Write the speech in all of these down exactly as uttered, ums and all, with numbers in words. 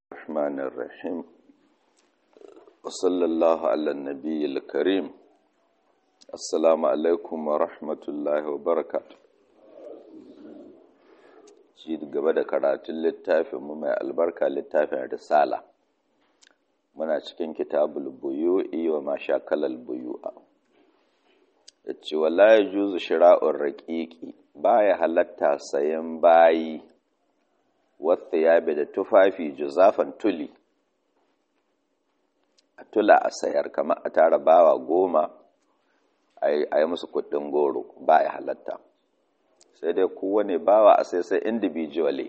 الرحمن الرحيم وصلى الله على النبي الكريم السلام عليكم ورحمة الله وبركاته ci gaba da karatun littafin mu mai albarka littafin risala muna cikin kitabul buyu'i wa ma shakalal buyu'a yace wala yajuzu shira'ur raqiqi baya halatta sayan bayi wata yabe da tufafi juzafan tuli a tula a sayar kamar a tara bawa goma a yi musu kudin goro ba ya halatta sai dai kowane bawa a sai sai individually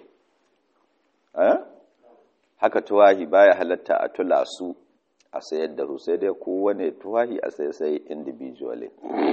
haka tuwahi ba ya halatta a tula su a sayar da su sai dai kowane tuwahi a sai sai individually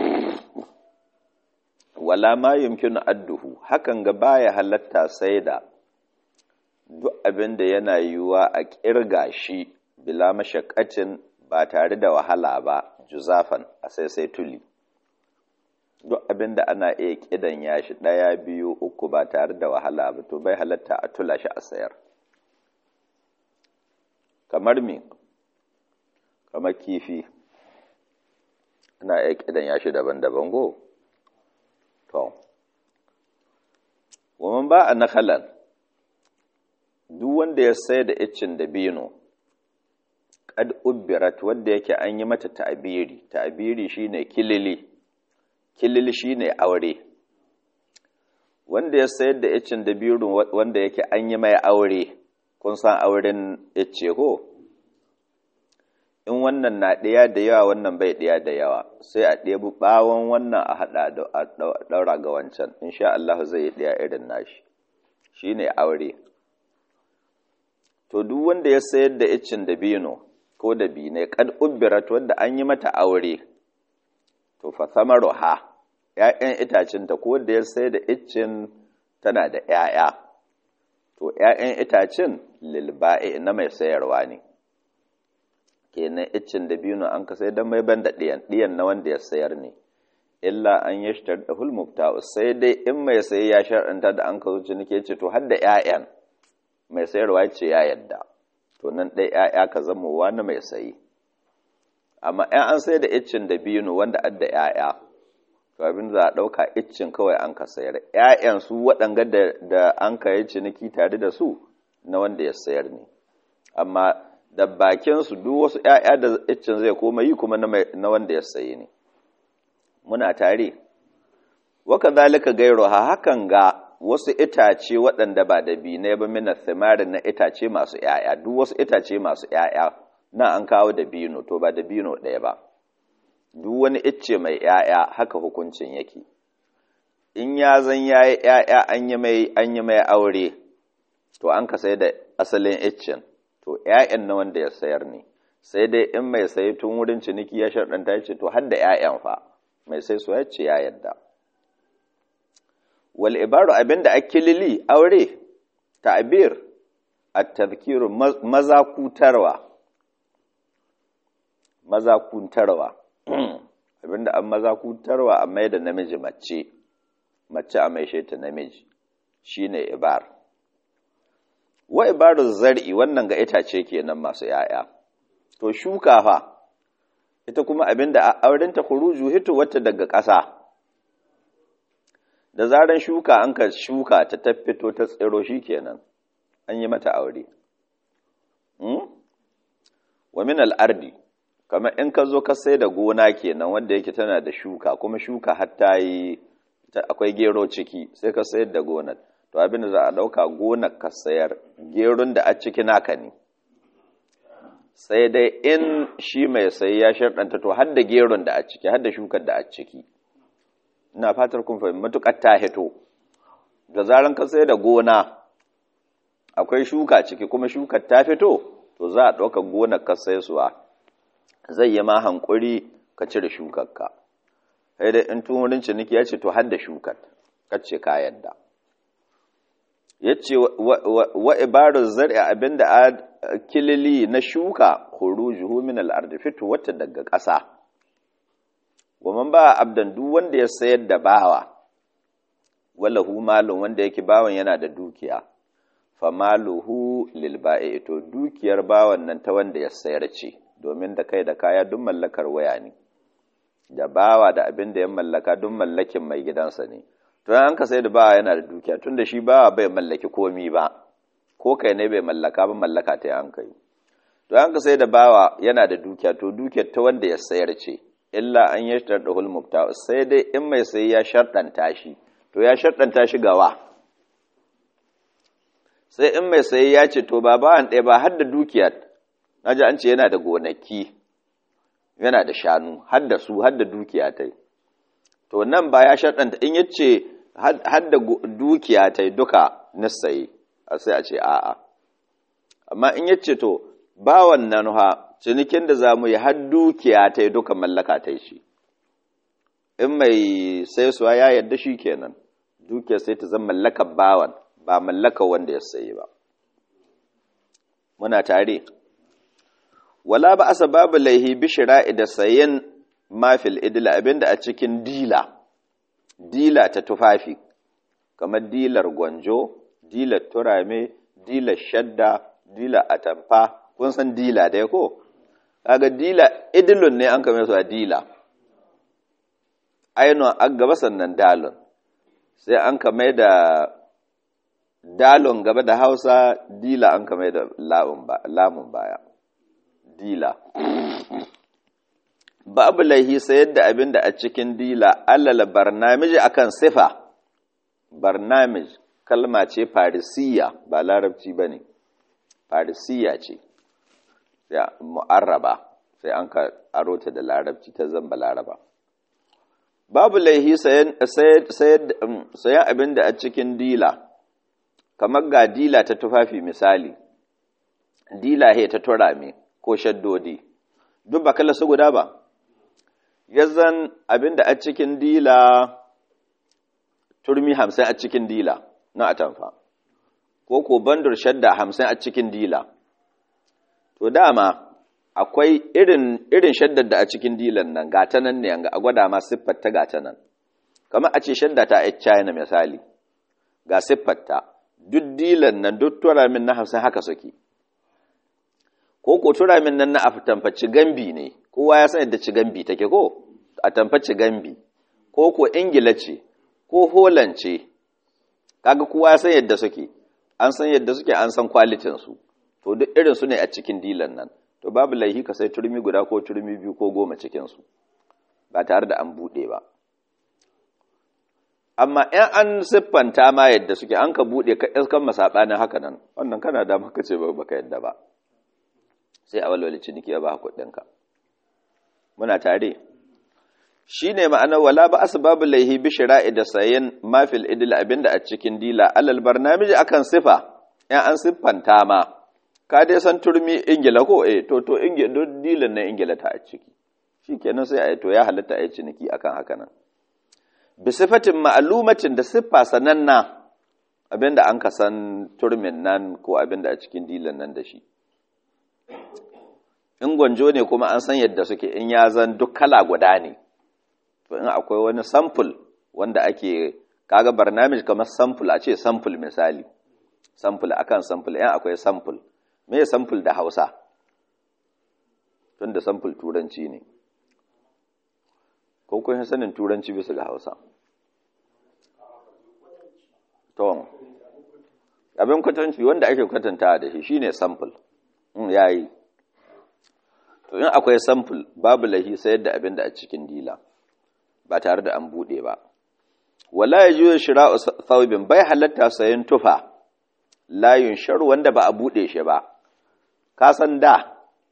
wala ma yumkinu adduhu hakan ga ba ya halatta sai da duk abin da yana yiwuwa a ƙirga shi bila mashakacin ba tare da wahala ba juzafan a sai sai tuli duk abin da ana iya ƙidan ya shi ɗaya biyu uku ba tare da wahala ba to bai halatta a tula shi a sayar kamar me kamar kifi ana iya ƙidan ya shi daban-daban go to woman ba a nakalan duk wanda ya sai da iccin dabino kad ubbirat wanda yake an yi mata ta'biri ta'biri shine kilili kilili shine aure wanda ya sayar da iccin dabino wanda yake an yi mai aure kun san auren icce ko in wannan na ɗaya da yawa wannan bai ɗaya da yawa sai a ɗebi ɓawon wannan a haɗa da ɗaura ga wancan insha Allah zai yi ɗaya irin nashi shine aure to duk wanda ya sayar da iccin dabino ko dabine kad ubbirat wanda an yi mata aure to fa samaruha ƴaƴan itacin ta ko da ya sayar da iccin tana da ƴaƴa to ƴaƴan itacin lil ba'i na mai sayarwa ne kenan iccin dabino an ka sayar da mai banda ɗiyan ɗiyan na wanda ya sayar ne illa an yashtar da hul mubta'u sai dai in mai sayi ya shar'anta da an ka zo cinike ce to har da ƴaƴan mai sayarwa ce ya yadda to nan ɗai ‘ya'ya ka zama wani mai sayi amma ‘yan an sai da iccin da binu wanda adda ‘ya'ya to abin za a ɗauka iccin kawai an ka sayar ‘ya'yan su waɗanga da an ka yi ciniki tare da su na wanda ya sayar ne amma da bakinsu duk wasu ‘ya'ya da iccin zai koma yi kuma na wanda ya sayi ne muna tare waka zalika gairo ha hakan ga wasu itace waɗanda ba da binai ba mina thimari na itace masu ‘ya'ya duk wasu itace masu ‘ya'ya na an kawo da bino to ba da bino ɗaya ba duk wani icce mai ‘ya'ya haka hukuncin yake in ya zan ya yi ‘ya'ya an yi mai aure to an ka sai da asalin iccen to ‘ya'yan na wanda ya sayar ne sai dai in mai sayi tun wurin ciniki ya sharɗanta ya ce to har da ‘ya'yan fa mai sai so ya ce ya yadda wal ibaru abinda akilili aure ta'bir at-tadhkiru mazakutarwa mazakutarwa abinda an mazakutarwa a mai da namiji mace mace a mai sheta namiji shine ibar wa ibaru zar'i wannan ga itace kenan masu yaya to shuka fa ita kuma abinda auren ta khuruju hitu wata daga ƙasa da zaran shuka an ka shuka ta tafito ta tsiro shi kenan an yi mata aure wa min al'ardi kamar in ka zo ka sai da gona kenan wanda yake tana da shuka kuma shuka hatta yi akwai gero ciki sai ka sayar da gonar to abin da za a ɗauka gonar ka sayar geron da a ciki naka ne sai dai in shi mai sayi ya sharɗanta to har da geron da a ciki har da shukar da a ciki ina fatar kun fahimci matukar ta hito da zaran ka sai da gona akwai shuka ciki kuma shukar ta fito to za a ɗauka gonar ka sai suwa zai yi ma hankuri ka cire shukar ka sai dai in tumurin ciniki ya ce to har da shukar ka ce ka yadda ya ce wa ibarar zar'i abinda a kilili na shuka khurujuhu min al-ardi fitu wata daga ƙasa Goman ba abdan duk wanda ya sayar da bawa, wallahu malun wanda yake bawan yana da dukiya, famaluhu lil ba'i, to dukiyar bawan nan ta wanda ya sayar ce, domin da kai da kaya duk mallakar waya ne, da bawa da abin da ya mallaka duk mallakin mai gidansa ne. To an ka sai da bawa yana da dukiya, tunda shi bawa bai mallaki komi ba, ko kai ne bai mallaka ba, mallaka ta an kai. To an ka sai da bawa yana da dukiya, to dukiyar ta wanda ya sayar ce, illa an yashtarɗahul mubta, sai dai in mai sai ya sharɗanta shi, to ya sharɗanta shi gawa. Sai in mai sai ya ce to ba bawan ɗaya ba har da dukiyar, naji an ce yana da gonaki, yana da shanu, har da su, har da dukiya ta yi. To nan ba ya sharɗanta, in ya ce har da dukiya ta yi duka nisayi, sai a ce a'a. Amma in ya ce to, ba wannan ha, cinikin da za mu yi har dukiya ta yi duka mallaka ta yi shi. In mai sai suwa ya yarda shi kenan, dukiya sai ta zama mallakar bawan, ba mallakar wanda ya sayi ba. Muna tare. Wala ba asa babu laihi bishira'i da sayen mafil idila, abinda a cikin dila, dila ta tufafi, kamar dilar gwanjo, dilar turame, dilar shadda, dilar atamfa, kun san dila dai ko? Kaga dila idilun ne an kame su a dila, ainihin an gaba sannan dalon, sai an kame da dalon gaba da hausa, dila an kame da lamun baya. Dila. Babu laihi sayar da abin da a cikin dila, allala barnamiji akan sifa. Barnamij kalma ce farisiya, ba larabci ba ne, farisiya ce, ya mu'arraba, sai an ka aro ta da larabci ta zamba laraba. Babu laihi sayan abin da a cikin dila, kamar ga dila ta tufafi misali, dila he ta turame ko shaddodi, duk ba kala su guda ba. Yazan abinda a cikin dila turmi hamsin a cikin dila na atamfa, ko ko bandur shadda hamsin a cikin dila. To dama akwai irin irin shaddar da a cikin dilan nan gata nan ne a gwada ma siffar ta gata nan. Kamar a ce shadda ta a China misali, ga siffar ta, duk dilan nan duk turamin na hamsin haka suke. Ko ko turamin nan na atamfa cigambi ne, kowa ya san yadda cigambi take ko atamfa cigambi, ko ko ingila ce ko holan ce, kaga kowa ya san yadda suke, an san yadda suke, an san kwalitin su, to duk irin su ne a cikin dilan nan. To babu laihi ka sai turmi guda ko turmi biyu ko goma cikin su ba tare da an bude ba. Amma in an siffanta ma yadda suke, an ka bude ka iskan masabanin haka nan, wannan kana da maka ce ba baka yadda ba, sai a walwale ciniki ya ba kuɗinka. Muna tare. Shi ne ma'anar wala ba asbabu laihi bi shira'i da sayen mafil idil abinda a cikin dila alal barnamiji akan sifa, in an siffanta ma, ka dai san turmi ingila ko eh to to ingila dilan na ingila ta a ciki. Shi kenan sai a yi to ya halatta a yi ciniki akan haka nan. Bi sifatin ma'alumatin da siffa sananna, abinda an ka san turmin nan ko abinda a cikin dilan nan da shi. In gwanjo ne kuma an san yadda suke, in ya zan duk kala guda ne, to in akwai wani sample wanda ake kaga barnamij kamar sample, a ce sample misali, sample akan sample, in akwai sample, me sample da Hausa, tun da sample turanci ne, ko kun sanin turanci bisa ga Hausa? To abin kwatanci wanda ake kwatantawa da shi shine sample. in yayi to in akwai sample babu lahi sayar da abin da a cikin dila ba tare da an bude ba. Wala yajuzu shira'u thawbin, bai halatta sayan tufa la yunsharu wanda ba a bude shi ba. Ka san da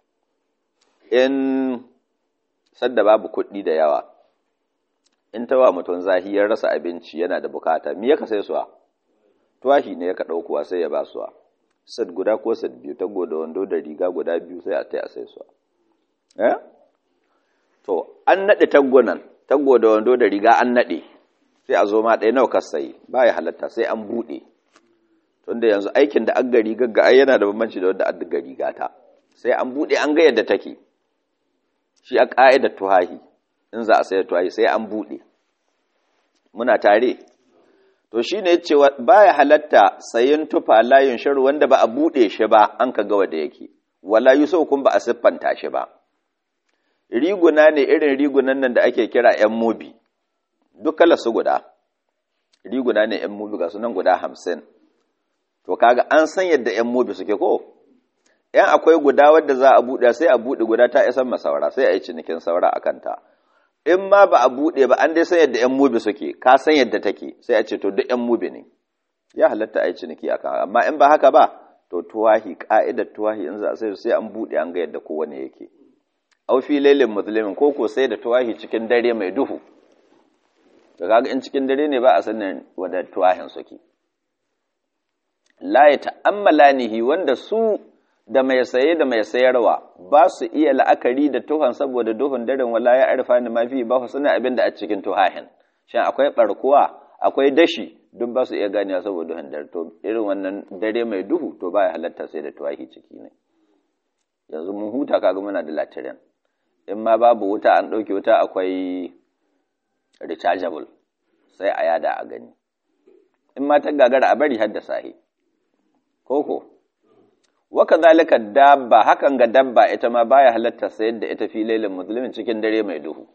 in sadda babu kuɗi da yawa, in tawa mutum zahiyar rasa abinci yana da bukata, me yaka sai suwa? Tuwahi ne yaka ɗaukowa sai ya ba suwa. Sad guda ko sad biyu, tago da wando da riga guda biyu sai a tai a sai suwa. Eh? To, an naɗe taggonan, tago da wando da riga an naɗe, sai a zo ma ɗaya nawa ka sayi, ba ya halatta sai an buɗe. Tunda yanzu aikin da an gari gagga ai yana da bambanci da wanda an gari gata. Sai an buɗe an ga yadda take. Shi a ƙa'idar tuhahi, in za a sayar tuhahi sai an buɗe. Muna tare. To to shine yace baya halatta sayin tufa layin sharu wanda ba a bude shi ba an ka ga wanda yake wala yusau kun ba a siffanta shi ba riguna ne irin rigunan nan da ake kira ƴan mobi duk kala su guda riguna ne ƴan mobi ga sunan guda hamsin to kaga an san yadda ƴan mobi suke ko ƴan akwai guda wadda za a buɗe sai a buɗe guda ta isan masaura sai a yi cinikin saura a kanta in ma ba a buɗe ba an dai san yadda ƴan mobi suke ka san yadda take sai a ce to duk ƴan mobi ne ya halatta a yi ciniki akan amma in ba haka ba to tuwahi ka'idar tuwahi in za a sai sai an buɗe an ga yadda kowane yake au fi lailin muslimin ko ko sai da tuwahi cikin dare mai duhu da kaga in cikin dare ne ba a sanin wadda tuwahin suke la ya ta'ammalanihi wanda su da mai saye da mai sayarwa ba su iya la'akari da tuhan saboda duhun daren wala ya arfa ni mafi ba su sanin abin da a cikin tuhahin shin akwai barkuwa akwai dashi duk ba su iya ganewa saboda duhun dare to irin wannan dare mai duhu to ba ya halatta sai da tuwahi ciki ne yanzu mun huta kaga muna da latirin in ma babu wuta an ɗauke wuta akwai rechargeable sai a yada a gani in ma ta gagara a bari har da sahi koko waka zalika dabba hakan ga dabba ita ma baya halatta sayar da ita fi lailin muslimin cikin dare mai duhu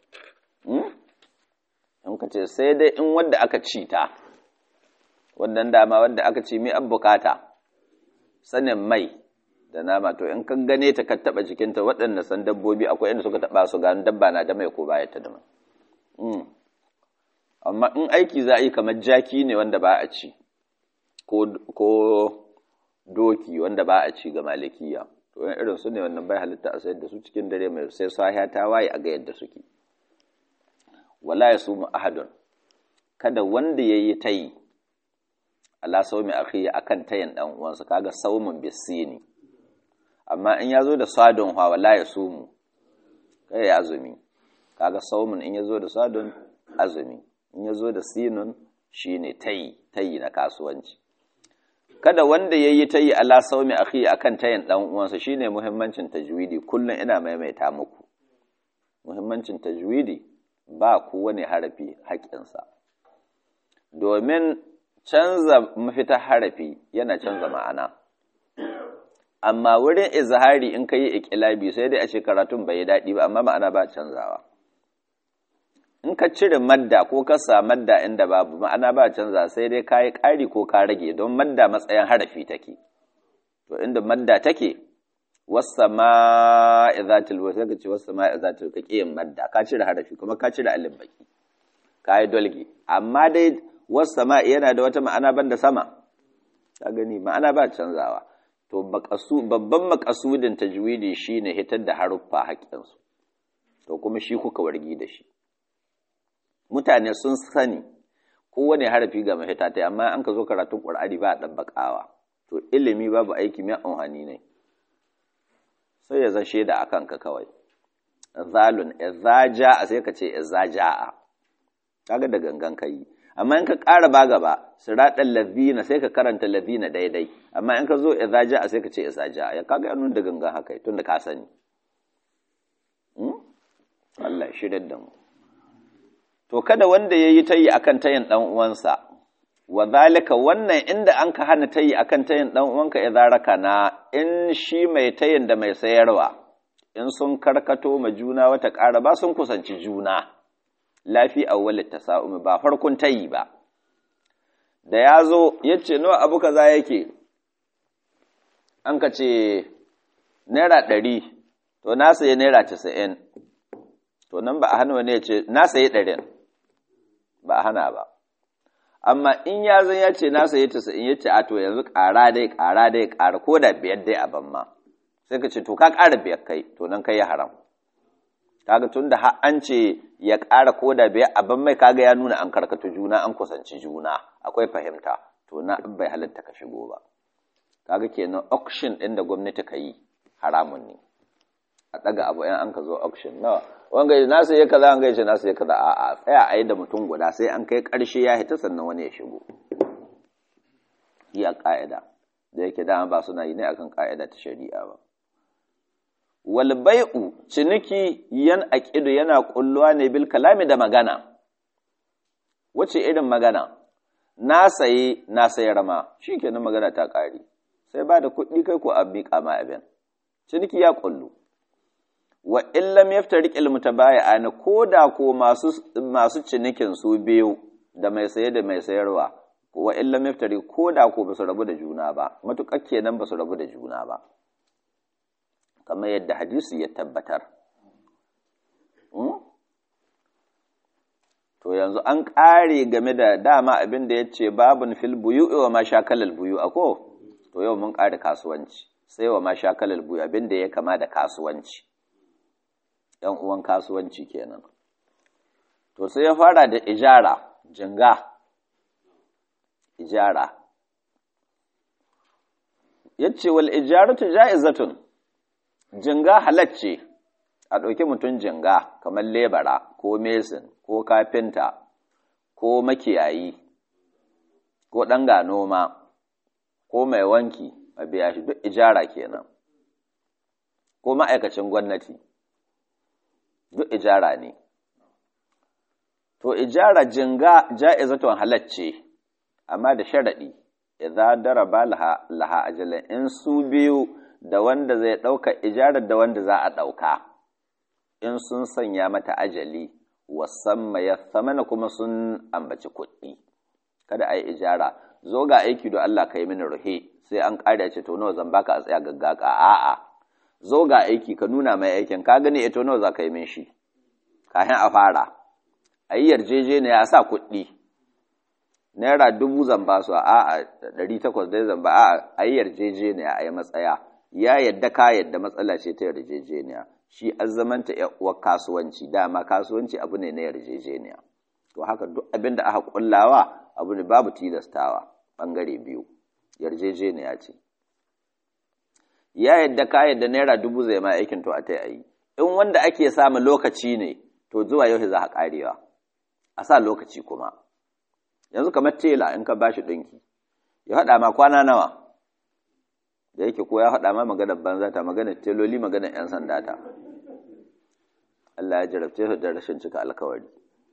in ka ce sai dai in wanda aka ci ta wannan dama wanda aka ci mi an bukata sanin mai da nama to in kan gane ta ka taba jikinta waɗanda san dabbobi akwai inda suka taba su gano dabba na da mai ko baya ta da mai amma in aiki za a yi kamar jaki ne wanda ba a ci ko doki wanda ba a ci ga malikiya to yan irin su ne wannan bai halitta a sayar da su cikin dare mai sai sahiya ta waye a ga yadda suke wala yasumu ahadun kada wanda yayi tayi ala sawmi akhi akan tayin dan uwansa kaga saumun bisini amma in yazo da sadun ha wala yasumu kai ya azumi kaga saumun in yazo da sadun azumi in yazo da sinun shine tayi tayi na kasuwanci kada wanda yayi tayi ala sawmi akhi akan tayin dan uwansa shine muhimmancin tajwidi kullun ina maimaita muku muhimmancin tajwidi ba kowane harafi haƙƙinsa domin canza mafita harafi yana canza ma'ana amma wurin izhari in kai iqlabi sai dai a ce karatun bai daɗi ba amma ma'ana ba canzawa in ka cire madda ko ka sa madda inda babu ma'ana ba canza sai dai kai ƙari ko ka rage don madda matsayin harafi take to inda madda take was-samaa'i zatil wa sai ka ce was-samaa'i zatil ka kiyin madda ka cire harafi kuma ka cire alif baki kai dolge amma dai was-samaa'i yana da wata ma'ana banda sama ka gani ma'ana ba canzawa to babban makasudin tajwidi shine hitar da haruffa haƙƙin su to kuma shi kuka wargi da shi mutane sun sani kowane harafi ga mahita ta amma an ka zo karatun Qur'ani ba a dabbakawa to ilimi babu aiki mai amfani ne sai ya zan shaida a kanka kawai zalun idza jaa sai ka ce idza jaa kaga da gangan kai amma in ka ƙara ba gaba siratal ladina sai ka karanta ladina daidai amma in ka zo idza jaa sai ka ce idza jaa ya kaga yanun da gangan haka tunda ka sani hmm? Allah ya shirye da mu to kada wanda yayi tayi akan tayin dan uwansa wa zalika wannan inda an ka hana tayi akan tayin dan uwanka idza rakana in shi mai tayin da mai sayarwa in sun karkato ma juna wata ƙara ba sun kusanci juna lafi awwalit tasa'umi ba farkon tayi ba da yazo yace nawa abu kaza yake an ka ce naira ɗari to na sayi naira casa'in to nan ba a hana wani yace na sayi ɗari ba a hana ba amma in ya zan ya ce na sayi tasa'in ya ce a to yanzu ƙara dai ƙara dai ƙara ko da biyar dai a ban ma sai ka ce to ka ƙara biyar kai to nan kai ya haram kaga tun da har an ce ya ƙara ko da biyar a ban mai kaga ya nuna an karkata juna an kusanci juna akwai fahimta to na bai halatta ka shigo ba kaga kenan auction ɗin da gwamnati ka yi haramun ne a ɗaga abu yan an ka zo auction nawa wanga na sai ya kaza an gaishe na sai kaza a a tsaya a yi da mutum guda sai an kai ƙarshe ya hita sannan wani ya shigo yi a ƙa'ida da yake dama ba suna yi ne akan ƙa'ida ta shari'a ba wal bai'u ciniki yan aqidu yana kulluwa ne bil kalami da magana wace irin magana na saye na sayar ma shikenan magana ta ƙare sai ba da kuɗi kai ko a miƙa ma abin ciniki ya kullu wa illam yaftariq al mutabayi'an ko da ko masu masu cinikin su biyu da mai saye da mai sayarwa wa illam yaftariq ko da ko ba su rabu da juna ba matukar kenan ba su rabu da juna ba kamar yadda hadisi ya tabbatar to yanzu an ƙare game da dama abin da ya ce babun fil buyu'i wa ma shakalal buyu ako to yau mun ƙare kasuwanci sai wa ma shakalal buyu abin da ya kama da kasuwanci ɗan uwan kasuwanci kenan to sai ya fara da ijara jinga ijara yace wal ijaratu ja'izatun jinga halacce a ɗauki mutum jinga kamar lebara ko mesin ko kafinta ko makiyayi ko ɗan ga noma ko mai wanki a biya shi duk ijara kenan ko ma'aikacin gwamnati duk ijara ne to ijara jinga ja'izatun halacce amma da sharadi idza daraba laha laha ajalan in su biyu da wanda zai ɗauka ijarar da wanda za a ɗauka in sun sanya mata ajali wasamma ya samana kuma sun ambaci kuɗi kada a yi ijara zo ga aiki da Allah ka yi mini ruhe sai an ƙara ce to nawa zan baka a tsaya gaggaka a'a zo ga aiki ka nuna mai aikin ka gani ito nawa za ka yi min shi kafin a fara a yi yarjejeniya a sa kuɗi naira dubu zan ba su a'a ɗari takwas dai zan ba a'a a yi yarjejeniya a yi matsaya ya yadda ka yadda matsala ce ta yarjejeniya shi azzamanta uwar kasuwanci dama kasuwanci abu ne na yarjejeniya to haka duk abin da aka kullawa abu ne babu tilastawa bangare biyu yarjejeniya ce ya yadda ka yadda naira dubu zai ma aikin to a ta yi in wanda ake samu lokaci ne to zuwa yau za a karewa a sa lokaci kuma yanzu kamar tela in ka bashi ɗinki ya haɗa ma kwana nawa da yake ko ya haɗa ma maganar banza ta maganar teloli maganar 'yan sanda ta Allah ya jarabce su da rashin cika alkawari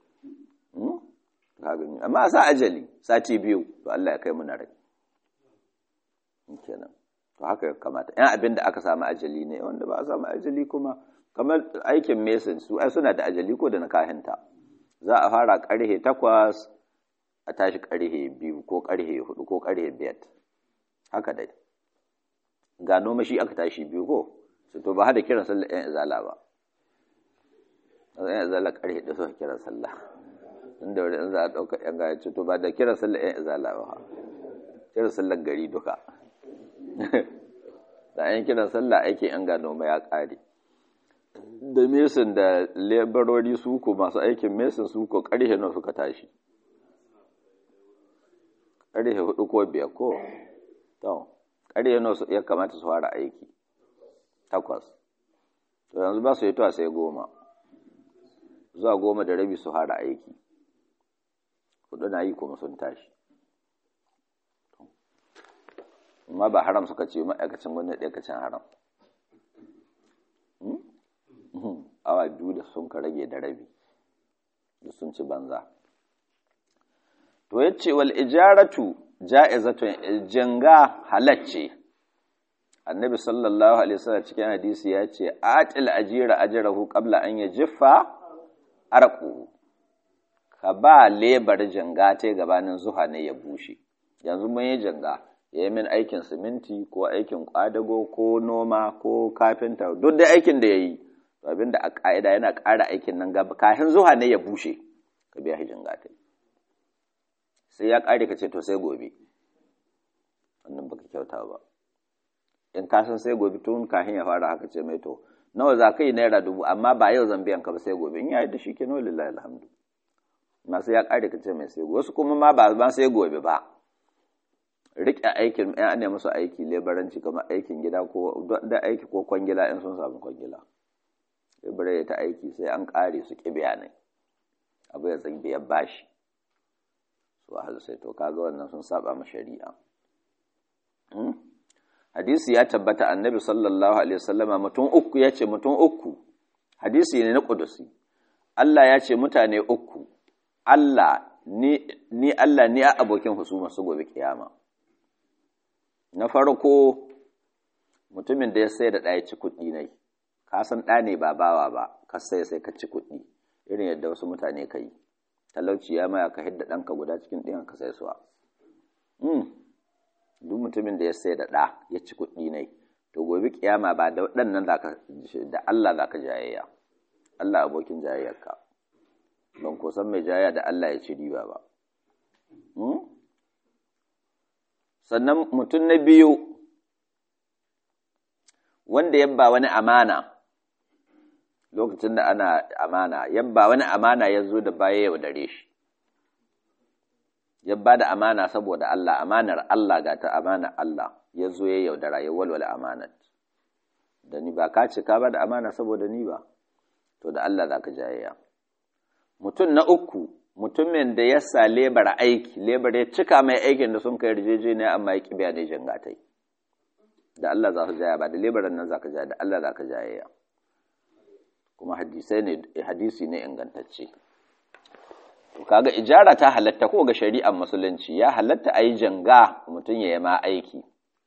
amma a sa ajali sati biyu to Allah ya kai mu na rai kenan to haka ya kamata yan abin da aka samu ajali ne wanda ba a samu ajali kuma kamar aikin mesin su ai suna da ajali ko da na kahinta za a fara karhe takwas a tashi karhe biyu ko karhe hudu ko karhe biyar haka dai ga noma shi aka tashi biyu ko su to ba hada kiran sallah yan izala ba yan izala karhe da suka kiran sallah inda wani in za a ɗauka yan gaya ce to ba da kiran sallah yan izala ba kiran sallah gari duka da yan kiran sallah aikin yan ga noma ya ƙare da mesin da laborori su ko masu aikin mesin su ko karhe nawa suka tashi karhe hudu ko biyar ko to ƙarye nawa ya kamata su fara aiki takwas to yanzu ba su yi tuwa sai goma zuwa goma da rabi su fara aiki hudu na yi kuma sun tashi amma ba haram suka ce ma'aikacin gwamnati aikacin haram awa biyu da sun ka rage da rabi da sun ci banza to yace wal ijaratu ja'izatun jinga halacce annabi sallallahu alaihi wasallam cikin hadisi ya ce atil ajira ajrahu qabla an yajiffa arqu ka ba lebar jinga ta gabanin zuha ne ya bushe yanzu mun yi jinga yayin min aikin siminti ko aikin kwadago ko noma ko kafinta duk da aikin da yayi to abinda a kaida yana ƙara aikin nan gaba kafin zuha ne ya bushe ka biya jinga ta sai ya ƙare ka ce to sai gobe wannan baka kyauta ba in ka san sai gobe tun kafin ya fara haka ce mai to nawa za ka yi naira dubu amma ba yau zan biyan ka ba sai gobe in ya yi da shi ke nawa lillahi alhamdu ma sai ya ƙare ka ce mai sai gobe wasu kuma ma ba ma sai gobe ba riƙe aikin ɗan ne musu aiki lebaranci kamar aikin gida ko da aiki ko kwangila in sun samu kwangila lebara ya ta aiki sai an ƙare su ƙi biya ne abu ya zai biyan bashi wahal sai to kaga wannan sun saba ma shari'a hadisi ya tabbata annabi sallallahu alaihi wasallama mutum uku yace mutum uku hadisi ne na kudusi Allah ya ce mutane uku Allah ni ni Allah ni a abokin husuma su gobe kiyama. Na farko mutumin da ya sai da ɗaya ci kuɗi ne, ka san ɗa ne ba bawa ba, ka sai sai ka ci kuɗi, irin yadda wasu mutane ka yi, talauci ya maya ka hidda ɗanka guda cikin ɗiyan ka sai suwa. Duk mutumin da ya sai da ɗa ya ci kuɗi ne, to gobe kiyama ba da waɗannan da Allah za ka jayayya, Allah abokin jayayyarka, ban ko san mai jayayya da Allah ya ci riba ba. Sannan mutum na biyu wanda yabba wani amana lokacin da ana amana, yabba wani amana ya zo da baya yaudare shi, yabba da amana saboda Allah, amanar Allah ga ta amanar Allah, ya zo ya yaudara ya walwala amanat da ni ba ka cika ba da amana saboda ni ba, to da Allah za ka jayayya. Mutum na uku mutumin da ya sa lebar aiki, lebar ya cika mai aikin da sun kai yarjejeniya amma ya kibiya ne jangatai, da Allah za ka jaya ba da lebaran nan za ka jaya, da Allah za ka jayayya. Kuma hadisai ne, hadisi ne ingantacce. To kaga ijara ta halatta ko ga shari'ar musulunci ya halatta ayi janga mutum ya yi ma aiki.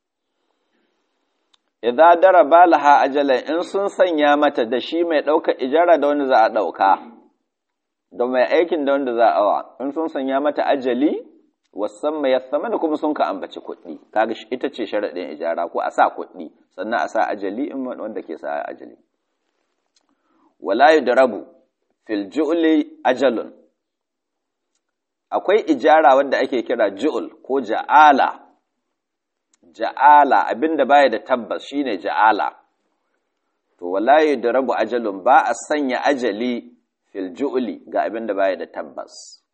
Idza daraba laha ajalan, in sun sanya mata da shi mai ɗaukar ijara da wanda za a ɗauka, da mai aikin da wanda za a wa, in sun sanya mata ajali wasamma yasamma da kuma sun ka ambaci kuɗi, kaga ita ce sharaɗin ijara, ko a sa kuɗi sannan a sa ajali in wanda ke sa ajali. Wala yudrabu fil ju'li ajalun, akwai ijara wadda ake kira ju'ul ko ja'ala. Ja'ala abinda baya da tabbas shine ja'ala. To wala yudrabu ajalun, ba a sanya ajali fil ju'li ga abinda baya da tabbas.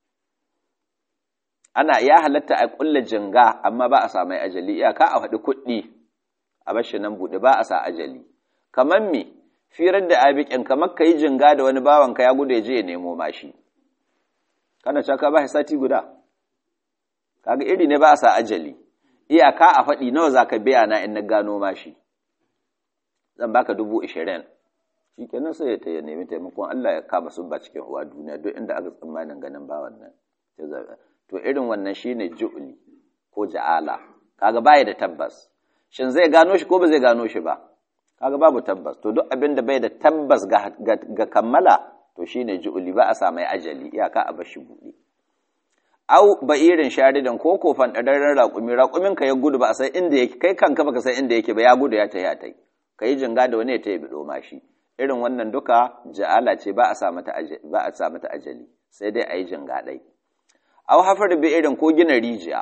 Ana ya halatta a kulla jinga amma ba a sa mai ajali, iyaka a faɗi kuɗi a bashi nan buɗe, ba a sa ajali. Kamar me firar da abikin, kamar ka yi jinga da wani bawanka ya gudu ya je ya nemo mashi, kana cewa ka ba shi sati guda, kaga iri ne ba a sa ajali, iyaka a faɗi nawa za ka biya na in na gano mashi, zan baka dubu ishirin, shi kenan sai ya ta ya nemi taimakon Allah ya kama su ba cikin uwa duniya duk inda aka tsammanin ganin bawan nan. To irin wannan shine ju'li ko ja'ala, kaga baya da tabbas, shin zai gano shi ko ba zai gano shi ba, kaga babu tabbas. To duk abin da bai da tabbas ga, ga, ga kammala to shine ju'li, ba a sa mai ajali, iyaka a bashi buɗe. Au ba irin sharidan ko ko fandararren raƙumi, raƙumin ka ya gudu ba a san inda yake, kai kanka baka san inda yake ba, ya gudu ya tafi ya tai, kai jinga da wani ya tayi bido mashi, irin wannan duka ja'ala ce, ba a sa mata ajali, ba a sa mata ajali, sai dai ayi jinga dai. Au hafar bi irin ko gina rijiya,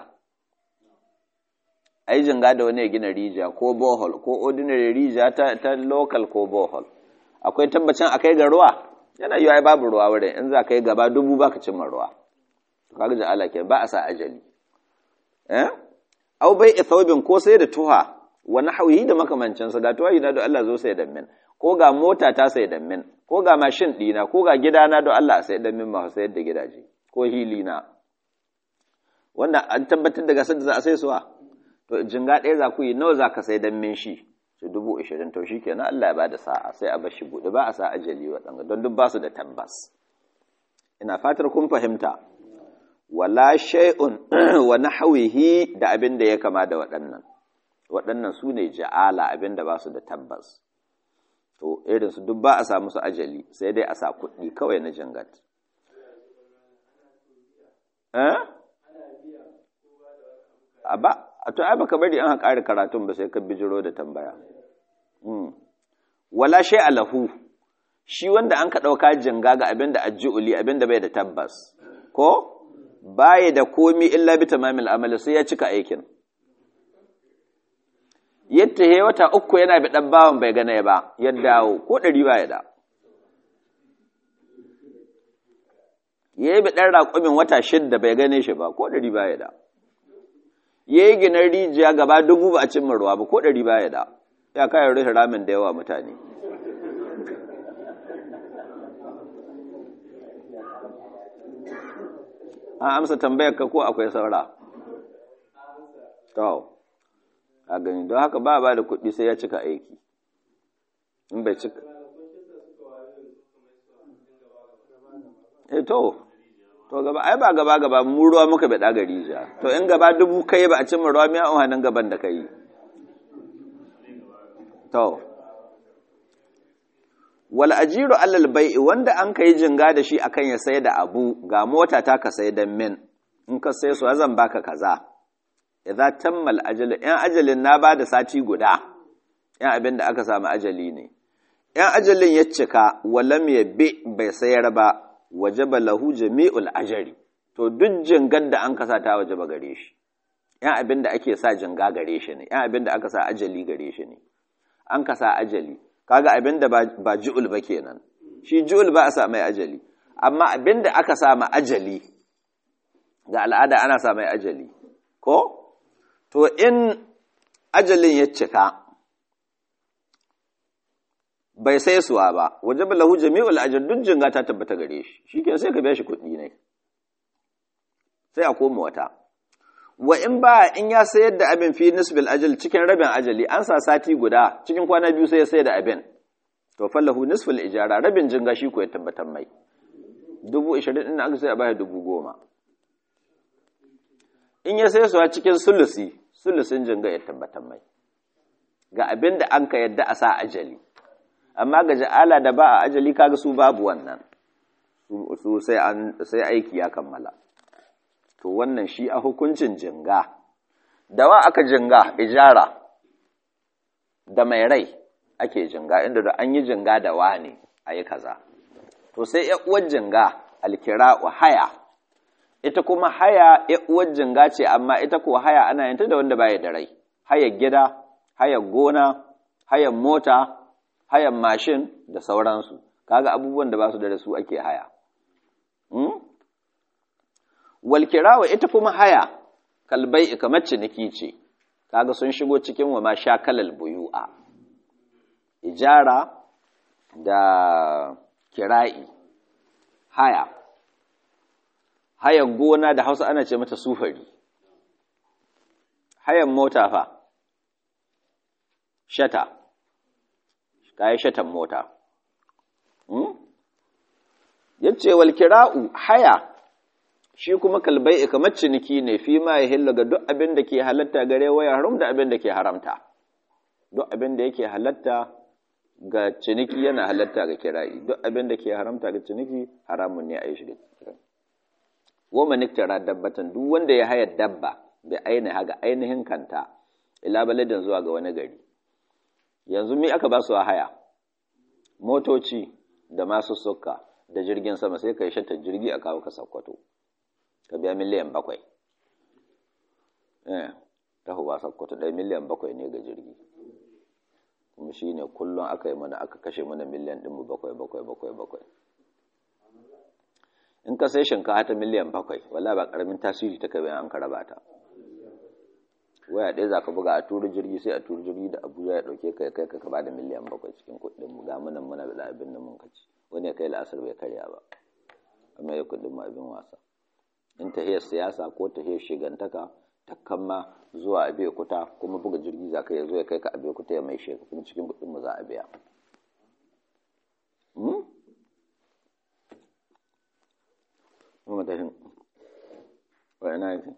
ayi jinga da wani ya gina rijiya ko bohol ko ordinary rijiya ta, ta local ko bohol, akwai tabbacin akai ga ruwa, yana yiwa ai babu ruwa wurin, in za ka yi gaba dubu baka cimma ruwa, kaga ja'ala ke, ba a sa ajali. Eh au bai ithawbin ko sai da tuha wa nahwihi da makamancin sa, da tuha yana da Allah zo sai da min, ko ga mota ta sai da min, ko ga mashin dina, ko ga gidana da Allah sai da min, ma sai da gidaje ko hilina, wannan an tabbatar da gasar da za a sai suwa, to jinga ɗaya za ku yi, nawa za ka sai dan min shi, su dubu ishirin, to shi kenan Allah ya bada sa'a sai a bar shi buɗe, ba a sa ajali waɗanga don duk ba su da tabbas. Ina fatar kun fahimta. Wala shay'un wa nahwihi da abin da ya kama da waɗannan, waɗannan su ne ja'ala, abin da ba su da tabbas, to irin su duk ba a sa musu ajali, sai dai a sa kuɗi kawai na jingat. Eh? A ba, to ai baka bari an haƙari karatun ba sai ka bijiro da tambaya. Hmm. Wala shay'a lahu, shi wanda an ka ɗauka jinga ga abin da ajju'uli, abin da bai da tabbas, ko? Baya da komi illa bi tamamil amali, sai ya cika aikin. Yadda ya wata uku yana bi ɗan bawan bai gane ba, ya dawo, ko ɗari ba ya da. Ya yi bi ɗan raƙumin wata shidda bai gane shi ba, ko ɗari ba ya da. Ya yi ginin rijiya gaba dubu ba a cimma ruwa ba, ko ɗari ba ya da. Ya kayan rufe ramin da yawa mutane. An amsa tambayar ka ko akwai saura? To, a gani, don haka ba ba da kuɗi sai ya cika aiki. In bai cika. E to, to gaba ai ba gaba gaba mu ruwa muka bada gari ja to in gaba dubu kai ba a cimma ruwa miya a nan gaban da kai to wal ajiru alal bai'i wanda an kai jinga da shi akan ya sai da abu ga mota ta ka sai dan min in ka sai su zan baka kaza idza tammal ajal in ajalin na bada sati guda in abin da aka samu ajali ne in ajalin ya cika walam yabi bai sayar ba wajaba lahu jami'ul ajri to duk jingar da an kasa ta wajaba gare shi yan abin da ake sa jinga gare shi ne yan abin da aka sa ajali gare shi ne an kasa ajali kaga abin da ba ju'ul ba kenan shi ju'ul ba a sa mai ajali amma abin da aka sa ma ajali ga al'ada ana sa mai ajali ko to in ajalin ya cika bai sai suwa ba wajaba lahu jami'ul ajr duk jinga ta tabbata gare shi shikenan sai ka biya shi kuɗi ne sai a koma wata wa in ba in ya sayar da abin fi nisbil ajal cikin rabin ajali an sa sati guda cikin kwana biyu sai ya sayar da abin to fallahu nisful ijara rabin jinga shi ko ya tabbatar mai dubu ishirin din aka sai a bayar dubu goma in ya sayar suwa cikin sulusi sulusin jinga ya tabbatar mai ga abin da an ka yadda a sa ajali amma ga ja'ala da ba a ajali kaga su babu wannan su sai an sai aiki ya kammala to wannan shi a hukuncin jinga dawa aka jinga ijara da mai rai ake jinga inda da an yi jinga da wani ayi kaza to sai ya uwar jinga alkira'u haya ita kuma haya ya uwar jinga ce amma ita ko haya ana yin ta da wanda baya da rai hayar gida hayar gona hayar mota hayan mashin da sauransu kaga abubuwan da ba su da rasu ake haya hmm? wal kirawa ita kuma haya kalbai kamar ciniki ce kaga sun shigo cikin wa ma shakalal buyu'a ijara da kira'i haya hayan gona da Hausa ana ce mata sufari hayan mota fa shata kayi shatan mota hmm? yace wal kira'u haya shi kuma kalbai kamar ciniki ne fi ma ya hilla ga duk abin da ke halatta gare waya haram da abin da ke haramta duk abin da yake halatta ga ciniki yana halatta ga kira'i duk abin da ke haramta ga ciniki haramun ne a yi shi da kira'i wa maniktara dabbatan duk wanda ya haya dabba bai ainiha ga ainihin kanta ila baladin zuwa ga wani gari yanzu mi aka ba su haya motoci da masu suka da jirgin sama sai ka yi shatar jirgi a kawo ka Sokoto ka biya miliyan bakwai eh taho ba Sokoto dai miliyan bakwai ne ga jirgi kuma shine kullun aka yi mana aka kashe mana miliyan din mu bakwai bakwai bakwai bakwai in ka sai shinkafa ta miliyan bakwai wallahi ba karamin tasiri ta kai an ka raba ta waya ɗaya za ka buga a turu jirgi sai a turu jirgi da abuja ya ɗauke ka kai ka ba da miliyan bakwai cikin kuɗin mu ga munan muna da abin nan mun kaci wani ya kai la'asar bai karya ba amma ya kuɗin mu abin wasa in tahiyar siyasa ko tahiyar shigantaka takamma zuwa abe kuta kuma buga jirgi za ka zo ya kai ka abe kuta ya mai sheka kuma cikin kuɗin mu za a biya hmm mu matahin wa ina yake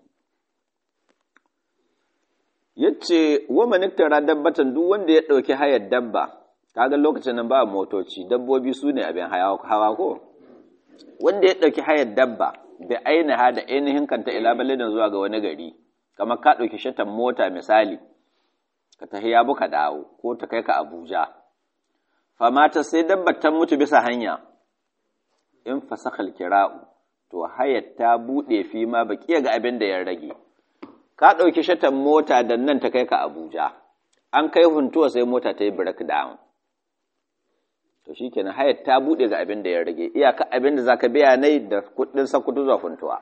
yace wa maniktara dabbatan duk wanda ya dauki hayar dabba kaga lokacin nan ba motoci dabbobi su ne abin hawa ko wanda ya dauki hayar dabba da ainiha da ainihin kanta ila baladin zuwa ga wani gari kamar ka dauki shatan mota misali ka tahiya buka dawo ko ta kai ka Abuja fa mata sai dabbar ta mutu bisa hanya in fasakhal kira'u to hayar ta bude fi ma bakiya ga abin da ya rage ka ɗauki shatan mota da nan ta kai ka Abuja, an kai huntuwa sai mota ta yi breakdown. To shi kenan hayar ta buɗe ga abin da ya rage, iyaka abin da za ka biya nai da kuɗin sakutu zuwa huntuwa,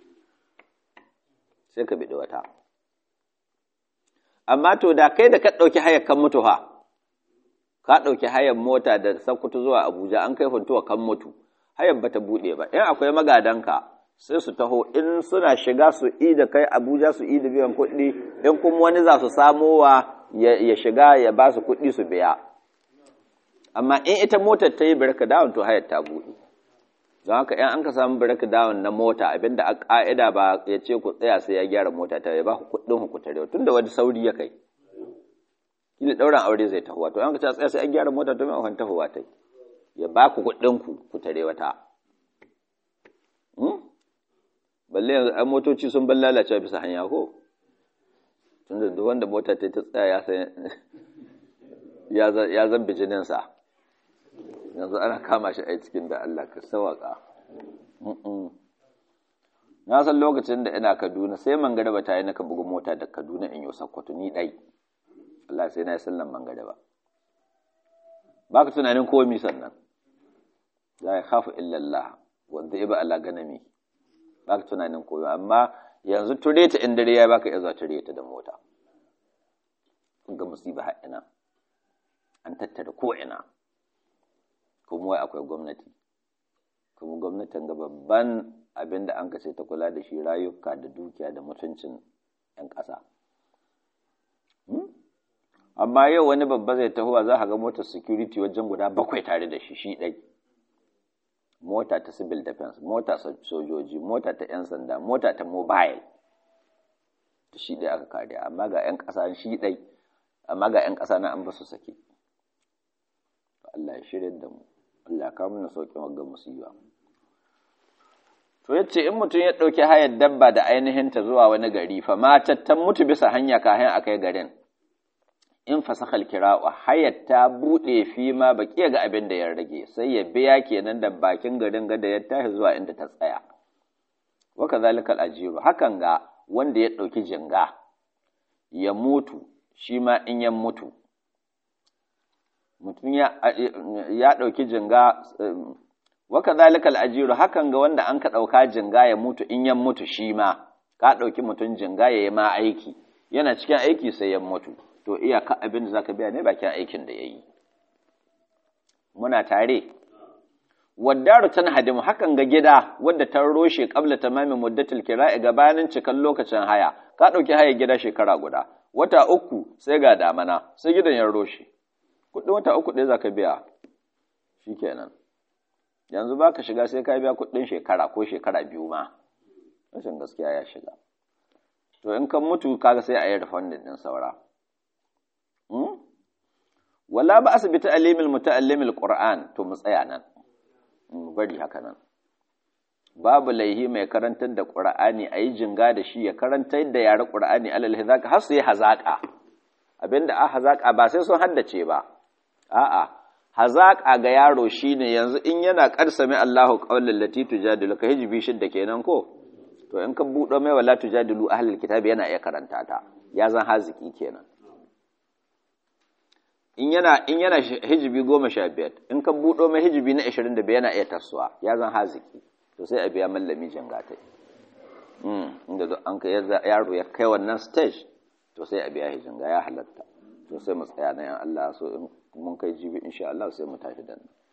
sai ka biɗi wata. Amma to da kai da ka ɗauki hayar kan mutu ha, ka ɗauki hayar mota da sakutu zuwa Abuja an kai huntuwa kan mutu, hayar ba ta buɗe ba, in akwai magadanka. Sai su taho in suna shiga su yi da kai Abuja su yi da biyan kuɗi in kuma wani za su samowa ya shiga ya ba su kuɗi su biya amma in ita motar ta yi barka dawon to hayar ta buɗe don haka in an ka samu breakdown na mota abinda a ƙa'ida ba ya ce ku tsaya sai ya gyara mota ta ba ku kuɗin ku tare tun da wani sauri ya kai kila ɗauran aure zai tahowa to an ka ce tsaya sai ya gyara mota to mai wani tahowa ta ya ba ku kuɗin ku ku tare wata balle yanzu ai motoci sun ban lalacewa bisa hanya ko tun da duk wanda mota ta tsaya ya san ya zan bijininsa yanzu ana kama shi a cikin da Allah ka sawaka na san lokacin da ina Kaduna sai mangariba ta yi naka bugu mota da Kaduna in yi Sokoto ni dai Allah sai na yi sallan mangariba ba ka tunanin komi sannan la ya khafu illa Allah wanda iba ala ganami ba ka tunanin komi amma yanzu ture ta in dare ya baka iya zuwa ture ta da mota kun ga musiba har ina an tattara ko ina kuma wai akwai gwamnati kuma gwamnatin ga babban abin da an kace ta kula da shi rayuka da dukiya da mutuncin 'yan ƙasa amma yau wani babba zai tahowa za ka ga motar security wajen guda bakwai tare da shi shi ɗai mota ta civil defense mota sojoji mota ta 'yan sanda mota ta mobile ta shi ɗai aka kariya amma ga 'yan ƙasa shi ɗai amma ga 'yan ƙasa na an ba su sake Allah ya shirya da mu Allah ka muna sauƙin wagga musiba to yace in mutum ya ɗauki hayar dabba da ainihin ta zuwa wani gari fa matattan mutu bisa hanya kayan akai garin in fasakal kira'u hayar ta bude fi ma baki ga abin da ya rage sai ya biya kenan da bakin garin ga da ya tashi zuwa inda ta tsaya wa kadhalikal ajiru hakan ga wanda ya ɗauki jinga ya mutu shi ma in ya mutu mutum ya ɗauki jinga waka zalikal ajiru hakan ga wanda an ka ɗauka jinga ya mutu in yan mutu shi ma ka ɗauki mutum jinga ya yi ma aiki yana cikin aiki sai ya mutu to iyaka abin da za ka biya ne bakin aikin da ya yi muna tare waddaru tan hadimu hakan ga gida wadda ta roshe qabla tamamin muddatul kira'i gabanin cikan lokacin haya ka ɗauki haya gida shekara guda wata uku sai ga damana sai gidan ya roshe kuɗin wata uku ɗaya za ka biya shi kenan yanzu ba ka shiga sai ka biya kuɗin shekara ko shekara biyu ma rashin gaskiya ya shiga to in kan mutu kaga sai a yi refundin ɗin saura wala ba asibiti alimil muta'allimil qur'an to mu tsaya nan bari haka nan babu laihi mai karantar da qur'ani ayi jinga da shi ya karantar da yare qur'ani alal hizaka har su yi hazaka abinda a hazaka ba sai sun haddace ba a'a hazaƙa ga yaro shine yanzu in yana qarsami Allahu qawlan lati tujadilu ka hijbi shidda kenan ko to in ka budo mai wala tujadilu ahlul kitabi yana iya karanta ta ya zan haziki kenan in yana in yana hijbi goma sha biyar in ka budo mai hijbi na ashirin da biyar yana iya tarsuwa ya zan haziki to sai a biya mallami jangatai mm inda an ka yaro ya kai wannan stage to sai a biya hijin ga ya halatta to sai mu tsaya nan Allah so mun kai jibi insha Allah sai mu tafi dan